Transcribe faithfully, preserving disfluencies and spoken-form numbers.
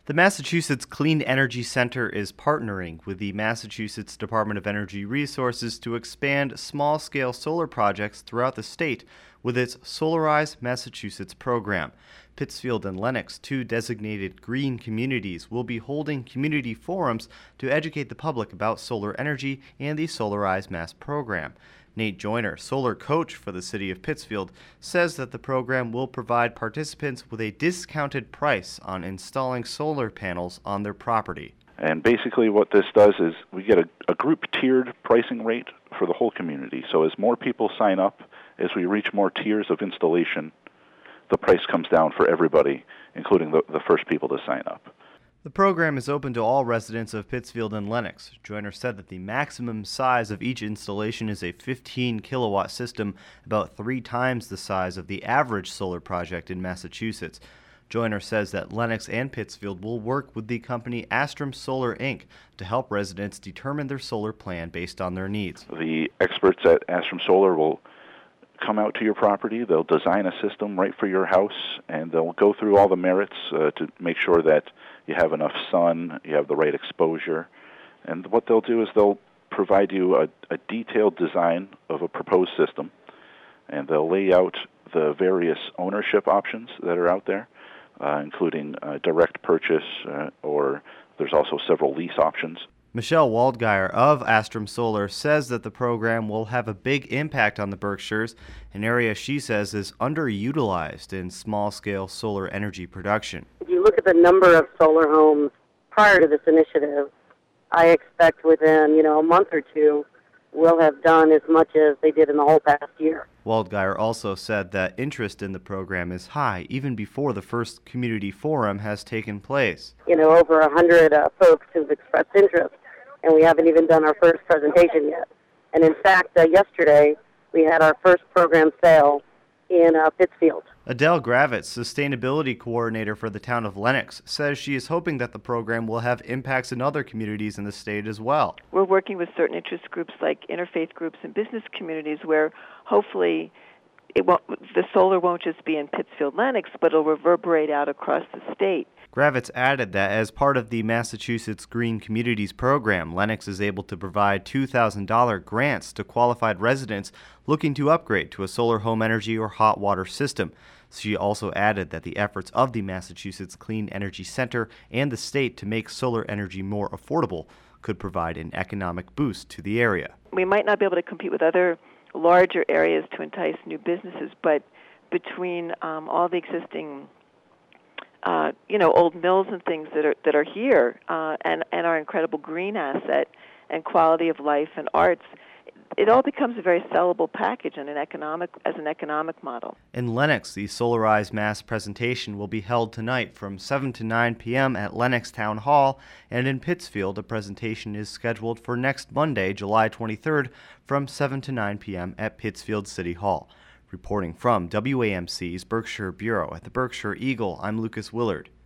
The Massachusetts Clean Energy Center is partnering with the Massachusetts Department of Energy Resources to expand small-scale solar projects throughout the state with its Solarize Massachusetts program. Pittsfield and Lenox, two designated green communities, will be holding community forums to educate the public about solar energy and the Solarize Mass program. Nate Joyner, solar coach for the city of Pittsfield, says that the program will provide participants with a discounted price on installing solar panels on their property. And basically what this does is we get a, a group-tiered pricing rate for the whole community. So as more people sign up, as we reach more tiers of installation, the price comes down for everybody, including the, the first people to sign up. The program is open to all residents of Pittsfield and Lenox. Joyner said that the maximum size of each installation is a fifteen kilowatt system, about three times the size of the average solar project in Massachusetts. Joyner says that Lenox and Pittsfield will work with the company Astrum Solar Incorporated to help residents determine their solar plan based on their needs. The experts at Astrum Solar will come out to your property, they'll design a system right for your house, and they'll go through all the merits uh, to make sure that you have enough sun, you have the right exposure. And what they'll do is they'll provide you a, a detailed design of a proposed system, and they'll lay out the various ownership options that are out there, uh, including uh, direct purchase, uh, or there's also several lease options. Michelle Waldgeier of Astrum Solar says that the program will have a big impact on the Berkshires, an area she says is underutilized in small-scale solar energy production. If you look at the number of solar homes prior to this initiative, I expect within, you know, a month or two, we'll have done as much as they did in the whole past year. Waldgeier also said that interest in the program is high, even before the first community forum has taken place. You know, over a hundred uh, folks who've expressed interest, and we haven't even done our first presentation yet. And in fact, uh, yesterday, we had our first program sale in uh, Pittsfield. Adele Gravitz, Sustainability Coordinator for the town of Lenox, says she is hoping that the program will have impacts in other communities in the state as well. We're working with certain interest groups like interfaith groups and business communities where hopefully it won't, the solar won't just be in Pittsfield, Lenox, but it'll reverberate out across the state. Gravitz added that as part of the Massachusetts Green Communities program, Lenox is able to provide two thousand dollars grants to qualified residents looking to upgrade to a solar home energy or hot water system. She also added that the efforts of the Massachusetts Clean Energy Center and the state to make solar energy more affordable could provide an economic boost to the area. We might not be able to compete with other larger areas to entice new businesses, but between um, all the existing Uh, you know, old mills and things that are that are here, uh, and and our incredible green asset and quality of life and arts, it all becomes a very sellable package and an economic as an economic model. In Lenox, the Solarize Mass presentation will be held tonight from seven to nine p.m. at Lenox Town Hall, and in Pittsfield, a presentation is scheduled for next Monday, July twenty-third, from seven to nine p.m. at Pittsfield City Hall. Reporting from W A M C's Berkshire Bureau at the Berkshire Eagle, I'm Lucas Willard.